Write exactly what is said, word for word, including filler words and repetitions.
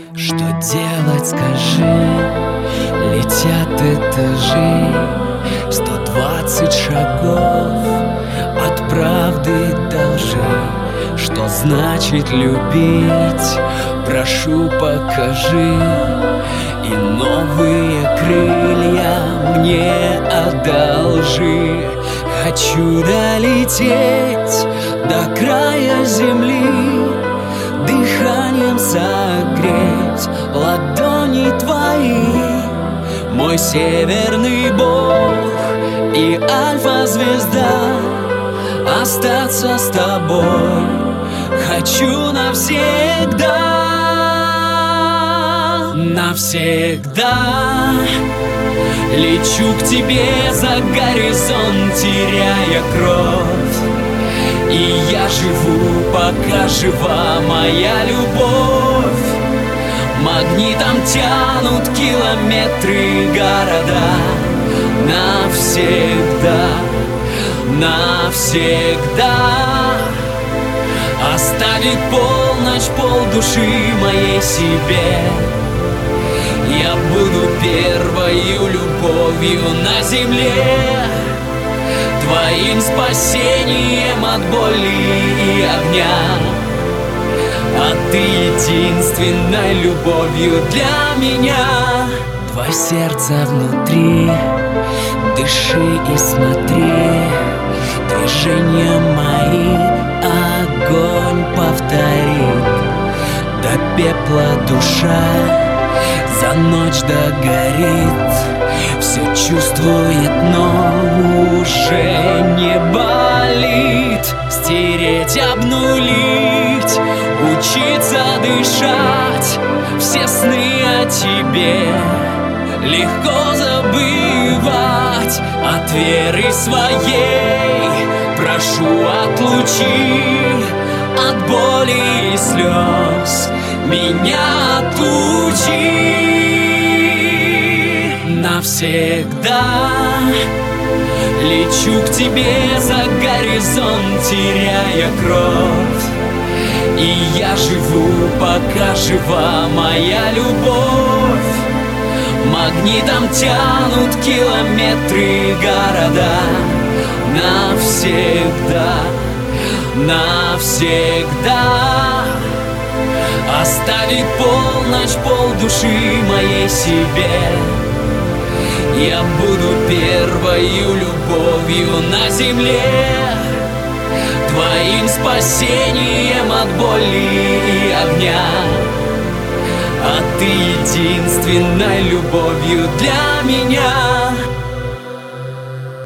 Что делать, скажи? Летят этажи, сто двадцать шагов от правды до лжи. Что значит любить? Прошу, покажи. И новые крылья мне одолжи. Хочу долететь до края земли, дыханием согреть ладони твои. Мой северный бог и альфа-звезда, остаться с тобой хочу навсегда. Навсегда лечу к тебе за горизонт, теряя кровь. И я живу, пока жива моя любовь. Магнитом тянут километры города. Навсегда, навсегда оставит полночь полдуши моей себе. Я буду первою любовью на земле, твоим спасением от боли и огня. А ты единственной любовью для меня. Твое сердце внутри, дыши и смотри. Движения мои огонь повторит. До пепла душа за ночь догорит. Все чувствует, но уже не болит. Стереть, обнулить, учиться дышать. Все сны о тебе легко забывать. От веры своей прошу, отлучи от боли и слез меня отучи. Навсегда лечу к тебе за горизонт, теряя кровь. И я живу, пока жива моя любовь. Магнитом тянут километры города. Навсегда, навсегда оставит полночь полдуши моей себе. Я буду первою любовью на земле, твоим спасением от боли и огня. А ты единственной любовью для меня.